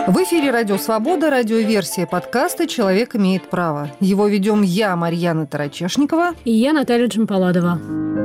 В эфире «Радио Свобода», радиоверсия подкаста «Человек имеет право». Его ведем я, Марьяна Тарачешникова. И я, Наталья Джампаладова.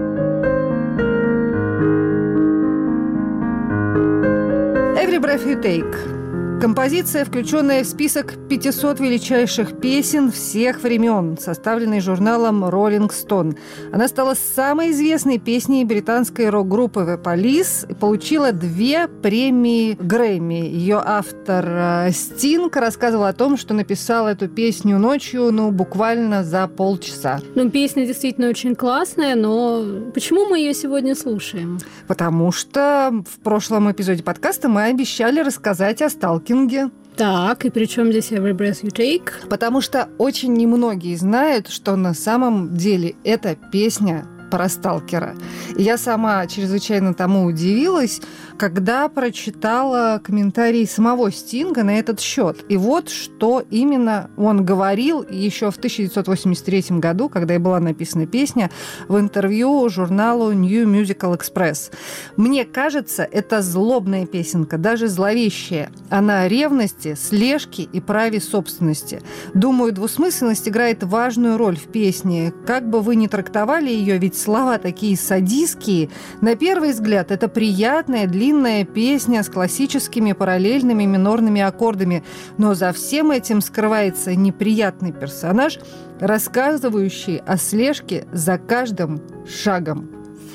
Every Breath You Take. Композиция, включенная в список 500 величайших песен всех времен, составленный журналом Rolling Stone. Она стала самой известной песней британской рок-группы The Police и получила 2 премии Грэмми. Ее автор Стинг рассказывал о том, что написал эту песню ночью, буквально за полчаса. Песня действительно очень классная, но почему мы ее сегодня слушаем? Потому что в прошлом эпизоде подкаста мы обещали рассказать о сталкинге. Так, и при чем здесь Every Breath You Take? Потому что очень немногие знают, что на самом деле эта песня про сталкера. И я сама чрезвычайно тому удивилась, когда прочитала комментарии самого Стинга на этот счет. И вот что именно он говорил еще в 1983 году, когда и была написана песня, в интервью журналу New Musical Express. «Мне кажется, это злобная песенка, даже зловещая. Она о ревности, слежке и праве собственности. Думаю, двусмысленность играет важную роль в песне. Как бы вы ни трактовали ее, ведь слова такие садистские. На первый взгляд, это приятная, длинная песня с классическими параллельными минорными аккордами. Но за всем этим скрывается неприятный персонаж, рассказывающий о слежке за каждым шагом».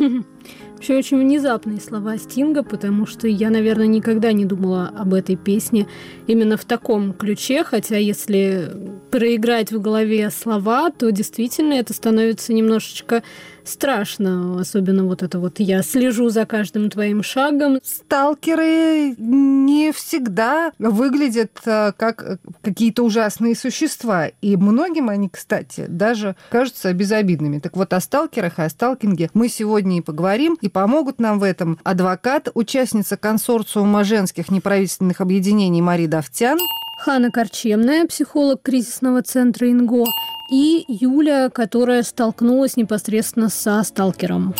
Вообще очень внезапные слова Стинга, потому что я, наверное, никогда не думала об этой песне именно в таком ключе, хотя если проиграть в голове слова, то действительно это становится немножечко страшно, особенно вот это вот «я слежу за каждым твоим шагом». Сталкеры не всегда выглядят как какие-то ужасные существа, и многим они, кстати, даже кажутся безобидными. Так вот, о сталкерах и о сталкинге мы сегодня и поговорим, и помогут нам в этом адвокат, участница консорциума женских неправительственных объединений Мария Давтян, Ханна Корчемная, психолог кризисного центра «Инго», и Юля, которая столкнулась непосредственно со сталкером.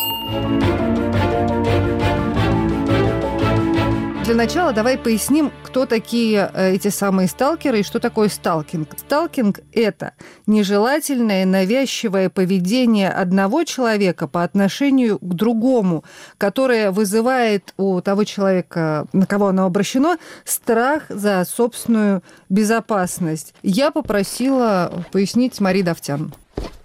Для начала давай поясним, кто такие эти самые сталкеры и что такое сталкинг. Сталкинг – это нежелательное, навязчивое поведение одного человека по отношению к другому, которое вызывает у того человека, на кого оно обращено, страх за собственную безопасность. Я попросила пояснить Марию Давтян.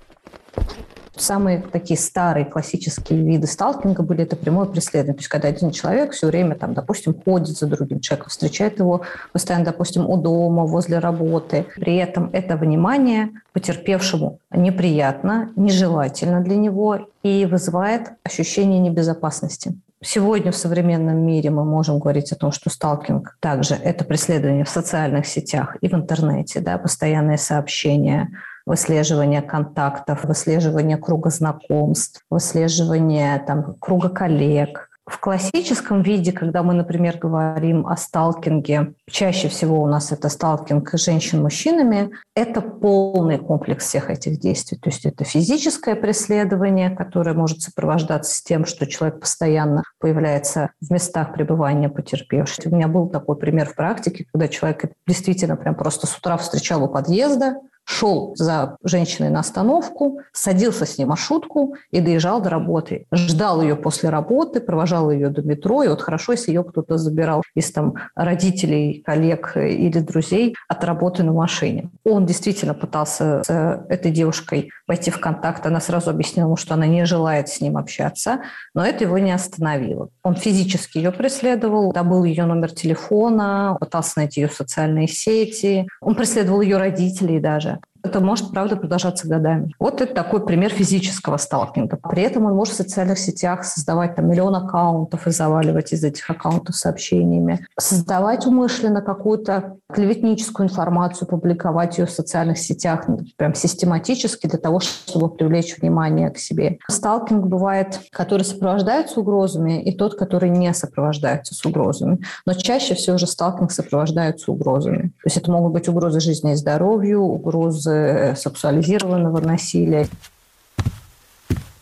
Самые такие старые классические виды сталкинга были это прямое преследование. То есть когда один человек все время, допустим, ходит за другим человеком, встречает его постоянно, допустим, у дома, возле работы. При этом это внимание потерпевшему неприятно, нежелательно для него и вызывает ощущение небезопасности. Сегодня в современном мире мы можем говорить о том, что сталкинг также это преследование в социальных сетях и в интернете, постоянные сообщения, выслеживание контактов, выслеживание круга знакомств, выслеживание круга коллег. В классическом виде, когда мы, например, говорим о сталкинге, чаще всего у нас это сталкинг женщин мужчинами, это полный комплекс всех этих действий. То есть это физическое преследование, которое может сопровождаться тем, что человек постоянно появляется в местах пребывания потерпевших. У меня был такой пример в практике, когда человек действительно прям просто с утра встречал у подъезда, шел за женщиной на остановку, садился с ней в маршрутку и доезжал до работы. Ждал ее после работы, провожал ее до метро. И вот хорошо, если ее кто-то забирал из родителей, коллег или друзей от работы на машине. Он действительно пытался с этой девушкой войти в контакт. Она сразу объяснила ему, что она не желает с ним общаться, но это его не остановило. Он физически ее преследовал, добыл ее номер телефона, пытался найти ее в социальные сети. Он преследовал ее родителей даже. Это может, правда, продолжаться годами. Вот это такой пример физического сталкинга. При этом он может в социальных сетях создавать миллион аккаунтов и заваливать из этих аккаунтов сообщениями. Создавать умышленно какую-то клеветническую информацию, публиковать ее в социальных сетях прям систематически для того, чтобы привлечь внимание к себе. Сталкинг бывает, который сопровождается угрозами, и тот, который не сопровождается с угрозами. Но чаще всего же сталкинг сопровождается угрозами. То есть это могут быть угрозы жизни и здоровью, угрозы сексуализированного насилия.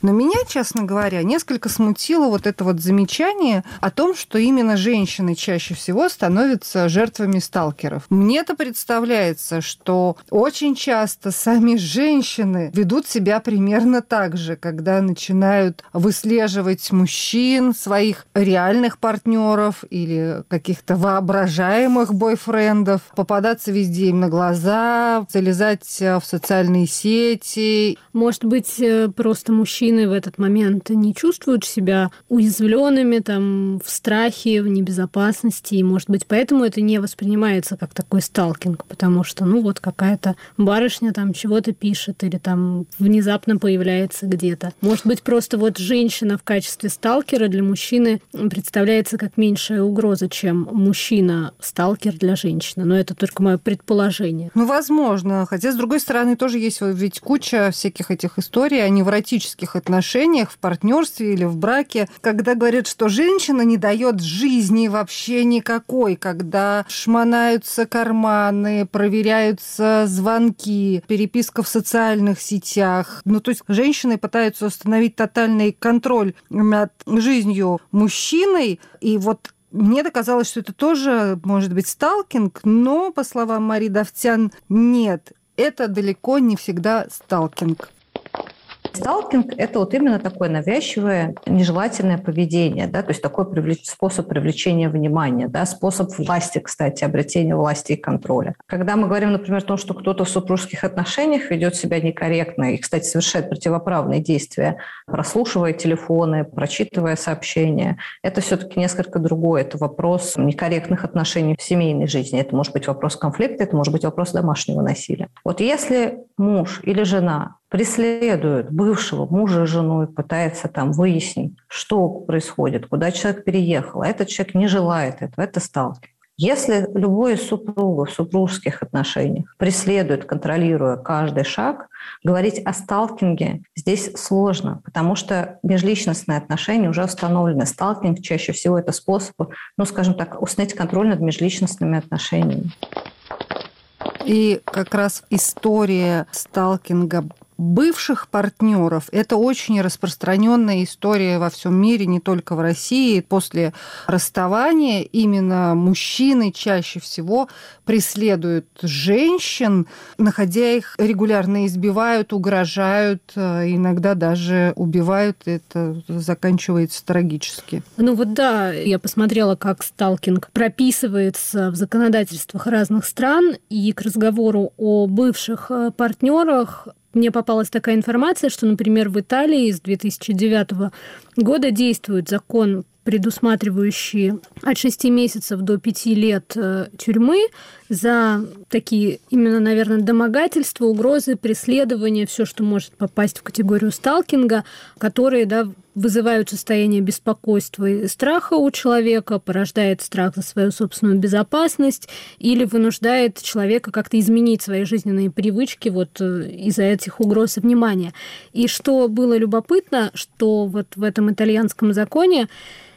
Но меня, честно говоря, несколько смутило вот это вот замечание о том, что именно женщины чаще всего становятся жертвами сталкеров. Мне-то представляется, что очень часто сами женщины ведут себя примерно так же, когда начинают выслеживать мужчин, своих реальных партнеров или каких-то воображаемых бойфрендов, попадаться везде им на глаза, залезать в социальные сети. Может быть, просто мужчины в этот момент не чувствуют себя уязвленными, там, в страхе, в небезопасности, и, может быть, поэтому это не воспринимается как такой сталкинг, потому что, ну, вот какая-то барышня там чего-то пишет или там внезапно появляется где-то. Может быть, просто вот женщина в качестве сталкера для мужчины представляется как меньшая угроза, чем мужчина-сталкер для женщины. Но это только мое предположение. Ну, возможно. Хотя, с другой стороны, тоже есть ведь куча всяких этих историй о невротических отношениях в партнерстве или в браке, когда говорят, что женщина не дает жизни вообще никакой, когда шмонаются карманы, проверяются звонки, переписка в социальных сетях. Ну, то есть женщины пытаются установить тотальный контроль над жизнью мужчиной, и вот мне казалось, что это тоже может быть сталкинг, но, по словам Марии Давтян, нет, это далеко не всегда сталкинг. Сталкинг – это вот именно такое навязчивое, нежелательное поведение, да, то есть такой способ привлечения внимания, да, способ власти, кстати, обретения власти и контроля. Когда мы говорим, например, о том, что кто-то в супружеских отношениях ведет себя некорректно и, кстати, совершает противоправные действия, прослушивая телефоны, прочитывая сообщения, это все-таки несколько другое. Это вопрос некорректных отношений в семейной жизни. Это может быть вопрос конфликта, это может быть вопрос домашнего насилия. Вот если муж или жена преследует бывшего мужа и жену и пытается там выяснить, что происходит, куда человек переехал, а этот человек не желает этого, это сталкинг. Если любой из супругов в супружеских отношениях преследует, контролируя каждый шаг, говорить о сталкинге здесь сложно, потому что межличностные отношения уже установлены. Сталкинг чаще всего это способ, ну, скажем так, установить контроль над межличностными отношениями. И как раз история сталкинга бывших партнеров – это очень распространенная история во всем мире, не только в России. После расставания именно мужчины чаще всего преследуют женщин, находя их, регулярно избивают, угрожают, иногда даже убивают. Это заканчивается трагически. Ну вот да, я посмотрела, как сталкинг прописывается в законодательствах разных стран, и к разговору о бывших партнерах мне попалась такая информация, что, например, в Италии с 2009 года действует закон, предусматривающий от 6 месяцев до 5 лет тюрьмы за такие именно, наверное, домогательства, угрозы, преследования, все, что может попасть в категорию сталкинга, которые, да, вызывают состояние беспокойства и страха у человека, порождает страх за свою собственную безопасность или вынуждает человека как-то изменить свои жизненные привычки вот из-за этих угроз и внимания. И что было любопытно, что вот в этом итальянском законе,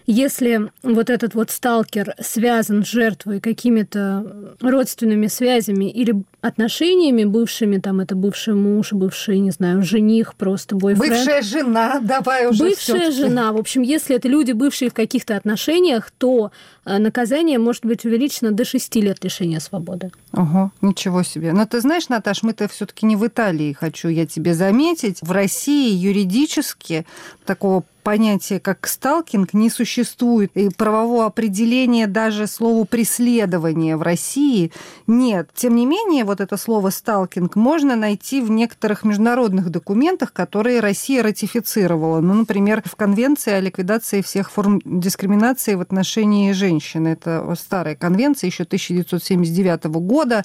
если вот этот вот сталкер связан с жертвой какими-то родственными связями или отношениями бывшими, там это бывший муж, бывший, не знаю, жених, просто бойфренд. Бывшая жена, давай уже бывшая жена. В общем, если это люди, бывшие в каких-то отношениях, то наказание может быть увеличено до 6 лет лишения свободы. Ого, ничего себе. Но ты знаешь, Наташ, мы-то все-таки не в Италии, хочу я тебе заметить. В России юридически такого понятия, как сталкинг, не существует. И правового определения даже слову «преследование» в России нет. Тем не менее, вот это слово «сталкинг» можно найти в некоторых международных документах, которые Россия ратифицировала. Ну, например, в Конвенции о ликвидации всех форм дискриминации в отношении женщин. Это старая конвенция еще 1979 года.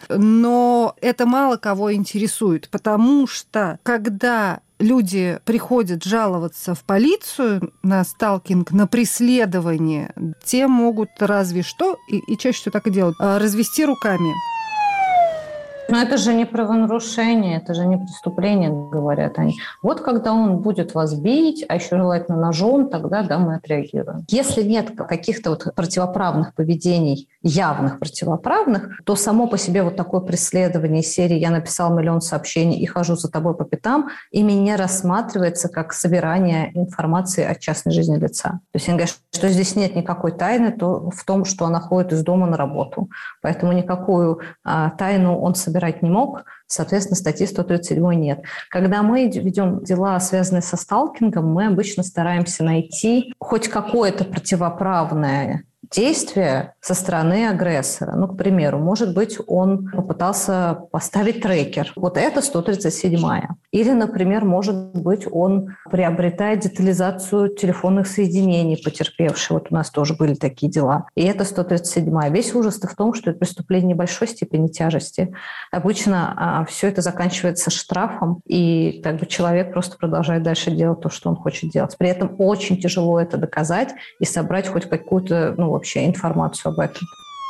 Но это мало кого интересует, потому что когда люди приходят жаловаться в полицию на сталкинг, на преследование, те могут разве что, и чаще всего так и делают, развести руками. Но это же не правонарушение, это же не преступление, говорят они. Вот когда он будет вас бить, а еще желательно ножом, тогда да, мы отреагируем. Если нет каких-то вот противоправных поведений, явных противоправных, то само по себе вот такое преследование из серии «Я написал миллион сообщений и хожу за тобой по пятам» ими не рассматривается как собирание информации о частной жизни лица. То есть они говорят, что здесь нет никакой тайны то в том, что она ходит из дома на работу. Поэтому никакую тайну он собирать не мог, соответственно, статьи 137 нет. Когда мы ведем дела, связанные со сталкингом, мы обычно стараемся найти хоть какое-то противоправное действие со стороны агрессора. Ну, к примеру, может быть, он попытался поставить трекер. Вот это 137-я. Или, например, может быть, он приобретает детализацию телефонных соединений потерпевшего. Вот у нас тоже были такие дела. И это 137-я. Весь ужас-то в том, что это преступление небольшой степени тяжести. Обычно все это заканчивается штрафом, и как бы человек просто продолжает дальше делать то, что он хочет делать. При этом очень тяжело это доказать и собрать хоть какую-то, вообще информацию об этом.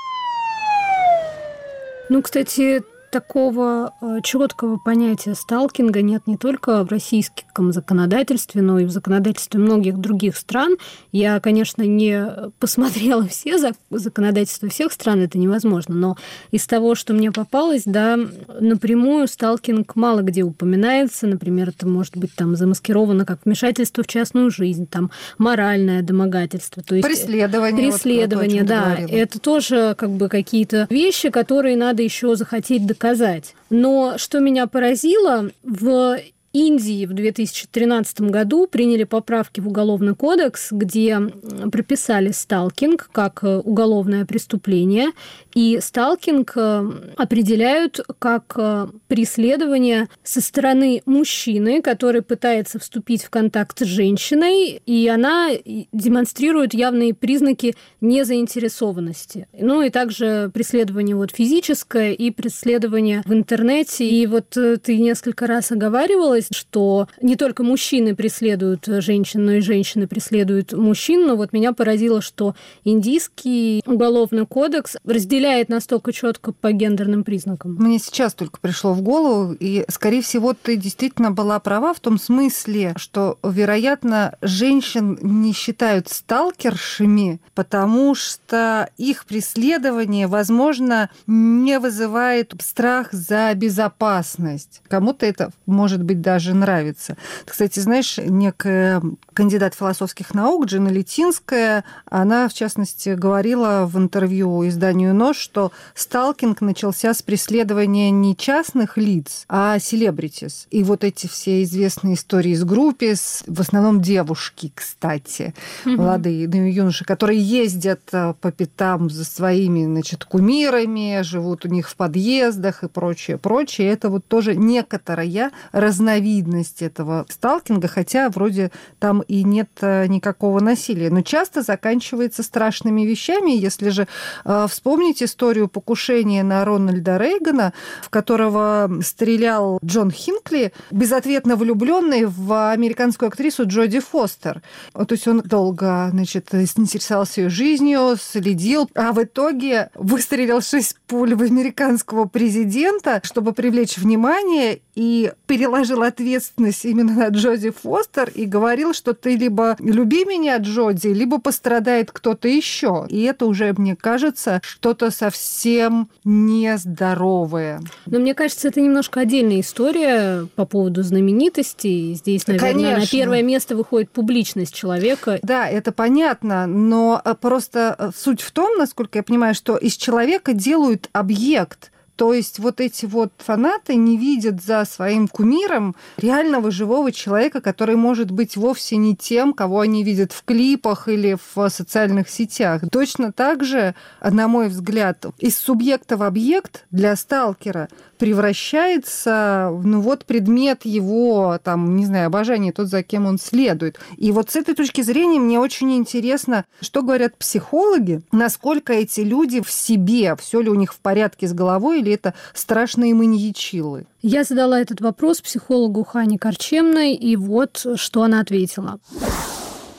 Кстати, такого четкого понятия сталкинга нет не только в российском законодательстве, но и в законодательстве многих других стран. Я, конечно, не посмотрела все законодательства всех стран, это невозможно, но из того, что мне попалось, да, напрямую сталкинг мало где упоминается. Например, это может быть там замаскировано как вмешательство в частную жизнь, там моральное домогательство. То есть преследование, вот, да. Это тоже как бы какие-то вещи, которые надо еще захотеть доказать. Но что меня поразило, в Индии в 2013 году приняли поправки в Уголовный кодекс, где прописали сталкинг как уголовное преступление, и сталкинг определяют как преследование со стороны мужчины, который пытается вступить в контакт с женщиной, и она демонстрирует явные признаки незаинтересованности. И также преследование физическое и преследование в интернете. И ты несколько раз оговаривалась, что не только мужчины преследуют женщин, но и женщины преследуют мужчин. Но меня поразило, что индийский уголовный кодекс разделяет настолько четко по гендерным признакам. Мне сейчас только пришло в голову, и, скорее всего, ты действительно была права в том смысле, что, вероятно, женщин не считают сталкершами, потому что их преследование, возможно, не вызывает страх за безопасность. Кому-то это, может быть, даже нравится. Кстати, знаешь, некая кандидат философских наук Джина Литинская, она, в частности, говорила в интервью изданию «Нож», что сталкинг начался с преследования не частных лиц, а селебритис. И эти все известные истории из группы, в основном девушки, кстати, молодые юноши, которые ездят по пятам за своими, кумирами, живут у них в подъездах и прочее. Это тоже некоторая разновидность этого сталкинга, хотя вроде там и нет никакого насилия. Но часто заканчивается страшными вещами. Если же вспомнить историю покушения на Рональда Рейгана, в которого стрелял Джон Хинкли, безответно влюбленный в американскую актрису Джоди Фостер. То есть он долго, интересовался ее жизнью, следил, а в итоге выстрелил 6 пуль в американского президента, чтобы привлечь внимание, и переложил ответственность именно на Джоди Фостер и говорил, что ты либо люби меня, Джоди, либо пострадает кто-то еще. И это уже, мне кажется, что-то совсем нездоровое. Но мне кажется, это немножко отдельная история по поводу знаменитостей. Здесь, наверное, на первое место выходит публичность человека. Да, это понятно, но просто суть в том, насколько я понимаю, что из человека делают объект. То есть эти фанаты не видят за своим кумиром реального живого человека, который может быть вовсе не тем, кого они видят в клипах или в социальных сетях. Точно так же, на мой взгляд, из субъекта в объект для сталкера превращается предмет его, обожания, тот, за кем он следует. И с этой точки зрения мне очень интересно, что говорят психологи, насколько эти люди в себе, все ли у них в порядке с головой, или это страшные маньячилы. Я задала этот вопрос психологу Хане Корчемной, и вот что она ответила.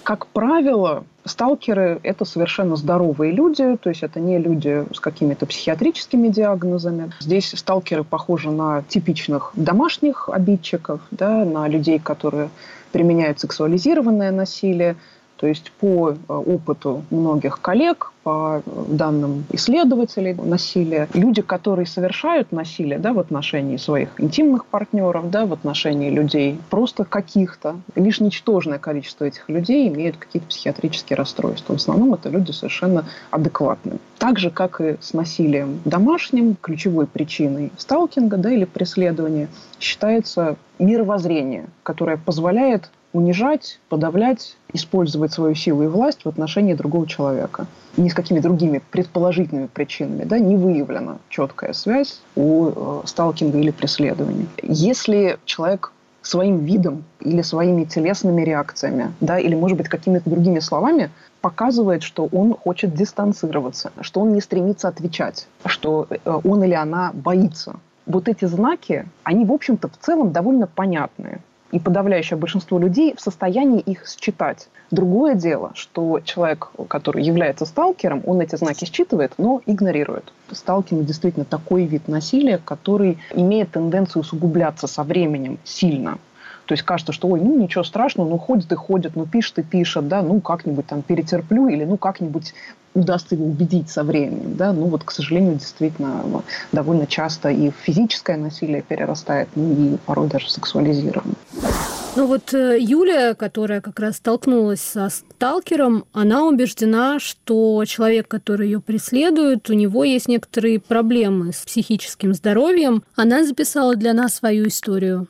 Как правило, сталкеры – это совершенно здоровые люди, то есть это не люди с какими-то психиатрическими диагнозами. Здесь сталкеры похожи на типичных домашних обидчиков, да, на людей, которые применяют сексуализированное насилие. То есть по опыту многих коллег, по данным исследователей насилия, люди, которые совершают насилие, да, в отношении своих интимных партнеров, да, в отношении людей просто каких-то, лишь ничтожное количество этих людей имеют какие-то психиатрические расстройства. В основном это люди совершенно адекватные. Так же, как и с насилием домашним, ключевой причиной сталкинга, да, или преследования считается мировоззрение, которое позволяет унижать, подавлять, использовать свою силу и власть в отношении другого человека. Ни с какими другими предположительными причинами, да, не выявлена четкая связь у сталкинга или преследования. Если человек своим видом или своими телесными реакциями, да, или, может быть, какими-то другими словами показывает, что он хочет дистанцироваться, что он не стремится отвечать, что он или она боится. Вот эти знаки, они, в общем-то, в целом довольно понятные. И подавляющее большинство людей в состоянии их считать. Другое дело, что человек, который является сталкером, он эти знаки считывает, но игнорирует. Сталкинг действительно такой вид насилия, который имеет тенденцию усугубляться со временем сильно. То есть кажется, что ой, ну ничего страшного, ну ходит и ходит, ну пишет и пишет, да, ну как-нибудь там перетерплю или ну как-нибудь удастся его убедить со временем, да, ну вот, к сожалению, действительно довольно часто и физическое насилие перерастает, ну и порой даже сексуализированное. Ну вот Юля, которая как раз столкнулась со сталкером, она убеждена, что человек, который ее преследует, у него есть некоторые проблемы с психическим здоровьем. Она записала для нас свою историю.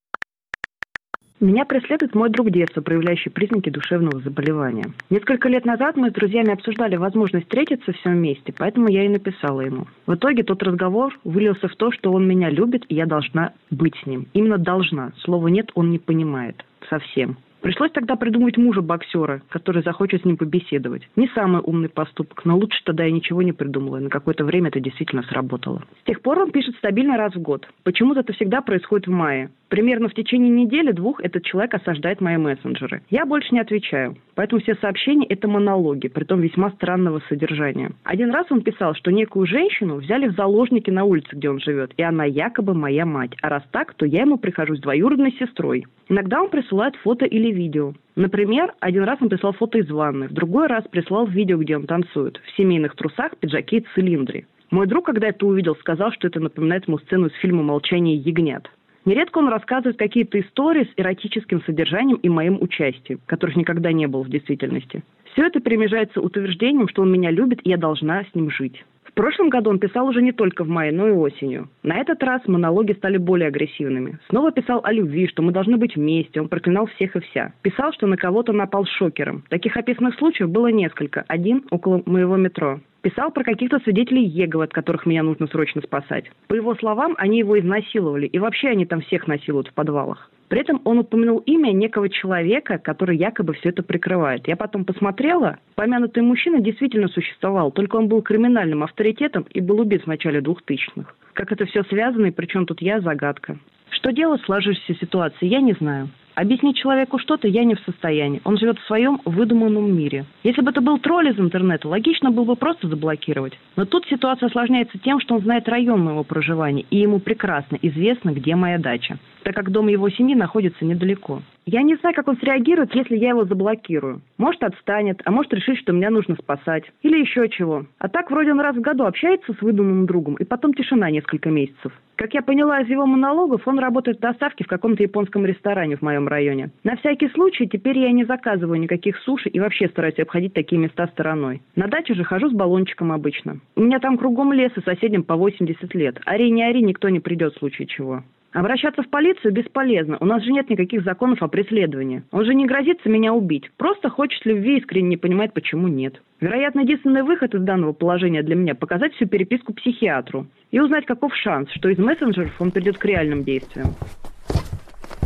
Меня преследует мой друг детства, проявляющий признаки душевного заболевания. Несколько лет назад мы с друзьями обсуждали возможность встретиться все вместе, поэтому я и написала ему. В итоге тот разговор вылился в то, что он меня любит, и я должна быть с ним. Именно должна. Слова «нет» он не понимает. Совсем. Пришлось тогда придумать мужа-боксера, который захочет с ним побеседовать. Не самый умный поступок, но лучше тогда я ничего не придумала, и на какое-то время это действительно сработало. С тех пор он пишет стабильно раз в год. Почему-то это всегда происходит в мае. Примерно в течение недели-двух этот человек осаждает мои мессенджеры. Я больше не отвечаю, поэтому все сообщения – это монологи, притом весьма странного содержания. Один раз он писал, что некую женщину взяли в заложники на улице, где он живет, и она якобы моя мать. А раз так, то я ему прихожусь двоюродной сестрой. Иногда он присылает фото или видео. Например, один раз он прислал фото из ванны, в другой раз прислал видео, где он танцует, в семейных трусах, пиджаке и цилиндре. Мой друг, когда это увидел, сказал, что это напоминает ему сцену из фильма «Молчание ягнят». Нередко он рассказывает какие-то истории с эротическим содержанием и моим участием, которых никогда не было в действительности. Все это перемежается утверждением, что он меня любит, и я должна с ним жить. В прошлом году он писал уже не только в мае, но и осенью. На этот раз монологи стали более агрессивными. Снова писал о любви, что мы должны быть вместе, он проклинал всех и вся. Писал, что на кого-то напал шокером. Таких описанных случаев было несколько, один около моего метро. Писал про каких-то свидетелей Иеговы, от которых меня нужно срочно спасать. По его словам, они его изнасиловали, и вообще они там всех насилуют в подвалах. При этом он упомянул имя некого человека, который якобы все это прикрывает. Я потом посмотрела, помянутый мужчина действительно существовал, только он был криминальным авторитетом и был убит в начале 2000-х. Как это все связано и при чем тут я – загадка. Что делать в сложившейся ситуации, я не знаю. Объяснить человеку что-то я не в состоянии. Он живет в своем выдуманном мире. Если бы это был тролль из интернета, логично было бы просто заблокировать. Но тут ситуация осложняется тем, что он знает район моего проживания, и ему прекрасно известно, где моя дача, так как дом его семьи находится недалеко. Я не знаю, как он среагирует, если я его заблокирую. Может, отстанет, а может, решит, что меня нужно спасать. Или еще чего. А так, вроде он раз в году общается с выдуманным другом, и потом тишина несколько месяцев. Как я поняла из его монологов, он работает в доставке в каком-то японском ресторане в моем районе. На всякий случай, теперь я не заказываю никаких суши и вообще стараюсь обходить такие места стороной. На даче же хожу с баллончиком обычно. У меня там кругом лес, и соседям по 80 лет. Ори не ори, никто не придет в случае чего. Обращаться в полицию бесполезно. У нас же нет никаких законов о преследовании. Он же не грозится меня убить. Просто хочет любви и искренне не понимает, почему нет. Вероятно, единственный выход из данного положения для меня – показать всю переписку психиатру и узнать, каков шанс, что из мессенджеров он придет к реальным действиям.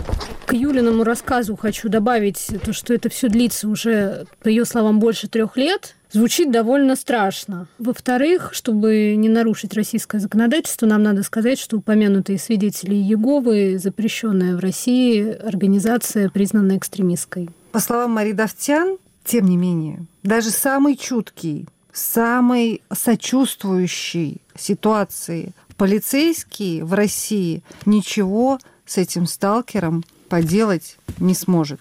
К Юлиному рассказу хочу добавить то, что это все длится уже, по ее словам, больше 3 лет. Звучит довольно страшно. Во-вторых, чтобы не нарушить российское законодательство, нам надо сказать, что упомянутые свидетели Иеговы запрещенная в России организация, признанная экстремистской. По словам Марии Давтян, тем не менее, даже самый чуткий, самый сочувствующий ситуации полицейский в России ничего с этим сталкером поделать не сможет.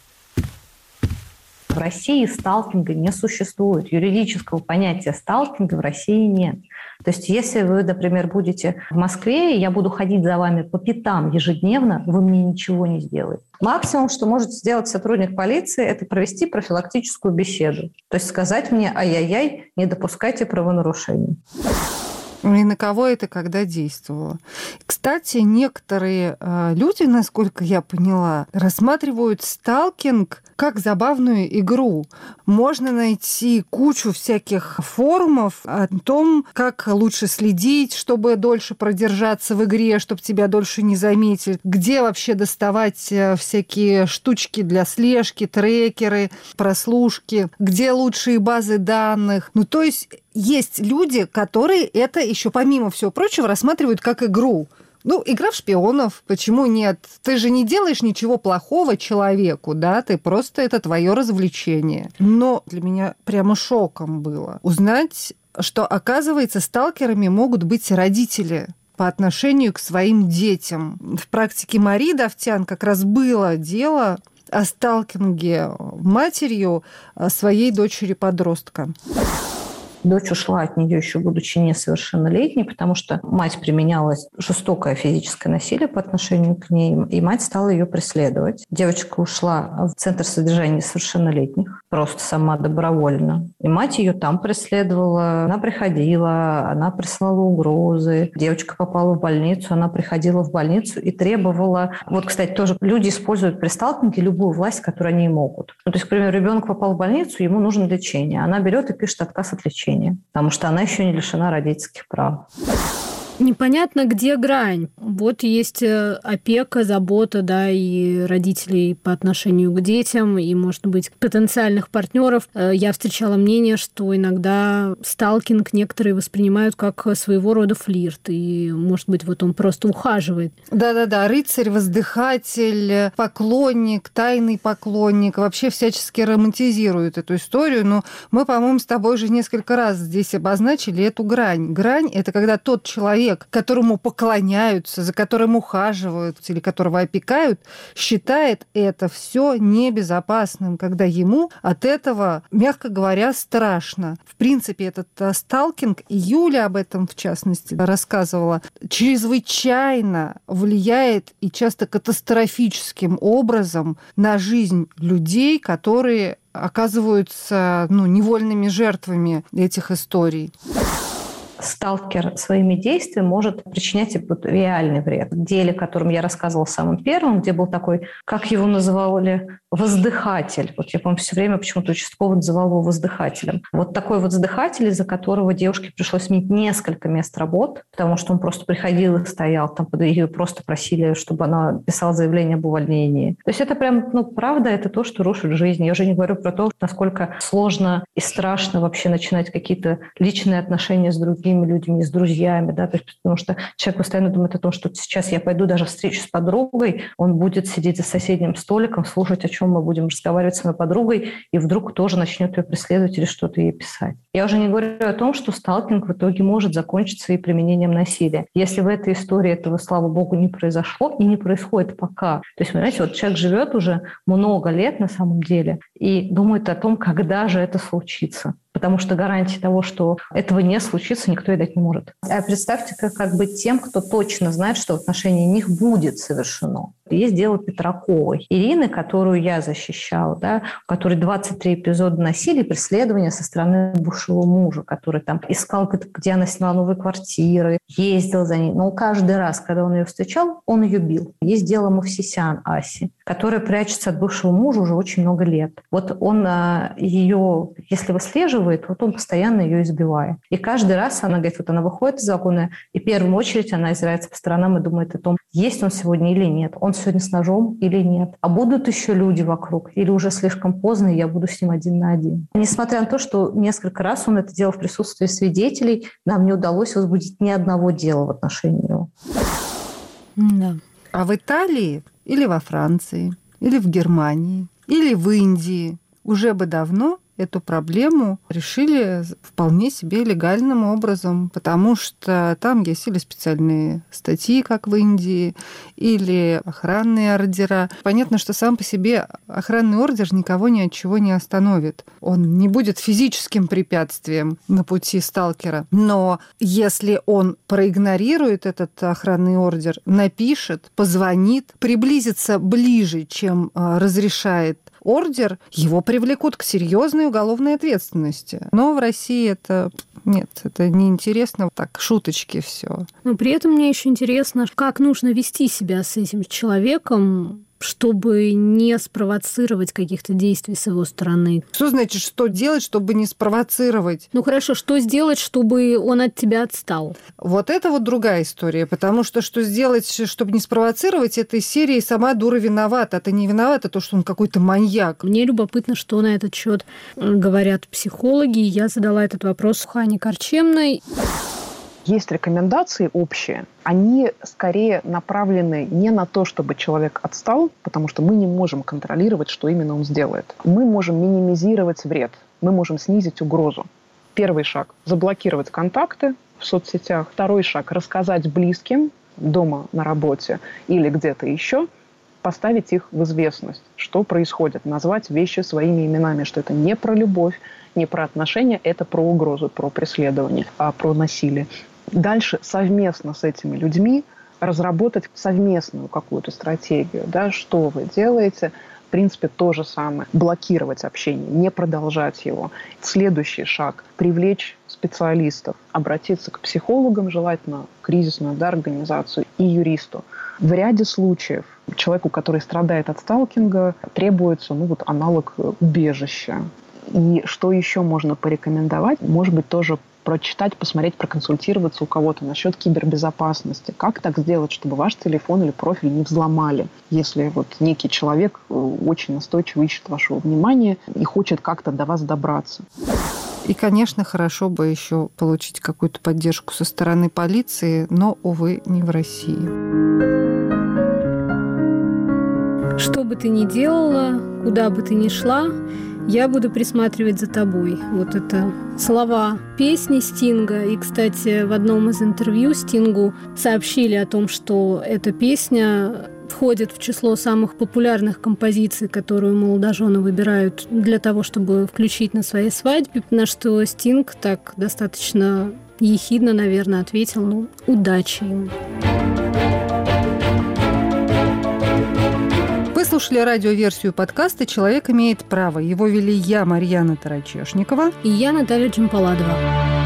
В России сталкинга не существует. Юридического понятия сталкинга в России нет. То есть если вы, например, будете в Москве, и я буду ходить за вами по пятам ежедневно, вы мне ничего не сделаете. Максимум, что может сделать сотрудник полиции, это провести профилактическую беседу. То есть сказать мне: ай-яй-яй, не допускайте правонарушений. И на кого это когда действовало? Кстати, некоторые люди, насколько я поняла, рассматривают сталкинг как забавную игру. Можно найти кучу всяких форумов о том, как лучше следить, чтобы дольше продержаться в игре, чтобы тебя дольше не заметили, где вообще доставать всякие штучки для слежки, трекеры, прослушки, где лучшие базы данных. Ну, то есть есть люди, которые это еще помимо всего прочего рассматривают как игру. Ну, игра в шпионов, почему нет? Ты же не делаешь ничего плохого человеку, да? Ты просто это твое развлечение. Но для меня прямо шоком было узнать, что, оказывается, сталкерами могут быть родители по отношению к своим детям. В практике Марии Давтян как раз было дело о сталкинге матерью своей дочери-подростка. Дочь ушла от нее еще будучи несовершеннолетней, потому что мать применяла жестокое физическое насилие по отношению к ней, и мать стала ее преследовать. Девочка ушла в центр содержания несовершеннолетних, просто сама добровольно. И мать ее там преследовала. Она приходила, она присылала угрозы. Девочка попала в больницу, она приходила в больницу и требовала... Вот, кстати, тоже люди используют при сталкинге любую власть, которую они могут. Ну, то есть, к примеру, ребенок попал в больницу, ему нужно лечение. Она берет и пишет отказ от лечения, потому что она еще не лишена родительских прав. Непонятно, где грань. Вот есть опека, забота, да, и родителей по отношению к детям, и, может быть, потенциальных партнеров. Я встречала мнение, что иногда сталкинг некоторые воспринимают как своего рода флирт, и, может быть, вот он просто ухаживает. Да-да-да, рыцарь, воздыхатель, поклонник, тайный поклонник, вообще всячески романтизируют эту историю, но мы, по-моему, с тобой уже несколько раз здесь обозначили эту грань. Грань – это когда тот человек, которому поклоняются, за которым ухаживают или которого опекают, считает это все небезопасным, когда ему от этого, мягко говоря, страшно. В принципе, этот сталкинг, и Юля об этом, в частности, рассказывала, чрезвычайно влияет и часто катастрофическим образом на жизнь людей, которые оказываются невольными жертвами этих историй. Сталкер своими действиями может причинять реальный вред. В деле, о котором я рассказывала самым первым, где был такой, как его называли, воздыхатель. Вот я, по-моему, все время почему-то участковый называл его воздыхателем. Вот такой воздыхатель, из-за которого девушке пришлось сменить несколько мест работ, потому что он просто приходил и стоял, там ее просто просили, чтобы она писала заявление об увольнении. То есть это прям, правда, это то, что рушит жизнь. Я уже не говорю про то, насколько сложно и страшно вообще начинать какие-то личные отношения с другими людьми, с друзьями, да, то есть, потому что человек постоянно думает о том, что сейчас я пойду даже встречу с подругой, он будет сидеть за соседним столиком, слушать, о чем мы будем разговаривать с моей подругой, и вдруг тоже начнет ее преследовать или что-то ей писать. Я уже не говорю о том, что сталкинг в итоге может закончиться и применением насилия. Если в этой истории этого, слава богу, не произошло и не происходит пока. То есть, понимаете, вот человек живет уже много лет на самом деле и думает о том, когда же это случится. Потому что гарантии того, что этого не случится, никто и дать не может. А представьте, как быть тем, кто точно знает, что в отношении них будет совершено. Есть дело Петраковой. Ирины, которую я защищала, да, у которой 23 эпизода насилия, преследования со стороны бывшего мужа, который там искал, где она сняла новые квартиры, ездил за ней. Но каждый раз, когда он ее встречал, он ее бил. Есть дело Мовсисян Аси, которая прячется от бывшего мужа уже очень много лет. Вот он ее, если выслеживает, вот он постоянно ее избивает. И каждый раз она говорит, вот она выходит из вагона, и в первую очередь она озирается по сторонам и думает о том, есть он сегодня или нет. Он все сегодня с ножом или нет? А будут еще люди вокруг? Или уже слишком поздно, и я буду с ним один на один? Несмотря на то, что несколько раз он это делал в присутствии свидетелей, нам не удалось возбудить ни одного дела в отношении него. Да. А в Италии или во Франции, или в Германии, или в Индии уже бы давно эту проблему решили вполне себе легальным образом, потому что там есть или специальные статьи, как в Индии, или охранные ордера. Понятно, что сам по себе охранный ордер никого ни от чего не остановит. Он не будет физическим препятствием на пути сталкера. Но если он проигнорирует этот охранный ордер, напишет, позвонит, приблизится ближе, чем разрешает ордер, его привлекут к серьезной уголовной ответственности. Но в России это нет, это неинтересно. Так, шуточки все. Но при этом мне еще интересно, как нужно вести себя с этим человеком, чтобы не спровоцировать каких-то действий с его стороны. Что значит, что делать, чтобы не спровоцировать? Ну хорошо, что сделать, чтобы он от тебя отстал? Вот это вот другая история, потому что сделать, чтобы не спровоцировать, это из серии «Сама дура виновата». Это не виновата то, что он какой-то маньяк. Мне любопытно, что на этот счет говорят психологи. Я задала этот вопрос Хане Корчемной. Есть рекомендации общие. Они скорее направлены не на то, чтобы человек отстал, потому что мы не можем контролировать, что именно он сделает. Мы можем минимизировать вред, мы можем снизить угрозу. Первый шаг – заблокировать контакты в соцсетях. Второй шаг – рассказать близким дома, на работе или где-то еще, поставить их в известность, что происходит, назвать вещи своими именами, что это не про любовь, не про отношения, это про угрозу, про преследование, про насилие. Дальше совместно с этими людьми разработать совместную какую-то стратегию, да, что вы делаете. В принципе, то же самое. Блокировать общение, не продолжать его. Следующий шаг – привлечь специалистов, обратиться к психологам, желательно кризисную организацию и юристу. В ряде случаев человеку, который страдает от сталкинга, требуется аналог убежища. И что еще можно порекомендовать? Может быть, тоже прочитать, посмотреть, проконсультироваться у кого-то насчет кибербезопасности. Как так сделать, чтобы ваш телефон или профиль не взломали, если некий человек очень настойчиво ищет вашего внимания и хочет как-то до вас добраться. И, конечно, хорошо бы еще получить какую-то поддержку со стороны полиции, но, увы, не в России. Что бы ты ни делала, куда бы ты ни шла, я буду присматривать за тобой. Вот это слова песни Стинга. И, кстати, в одном из интервью Стингу сообщили о том, что эта песня входит в число самых популярных композиций, которую молодожены выбирают для того, чтобы включить на своей свадьбе. На что Стинг так достаточно ехидно, наверное, ответил: удачи им. Вы слушали радиоверсию подкаста «Человек имеет право». Его вели я, Марьяна Тарачешникова. И я, Наталья Джампаладова.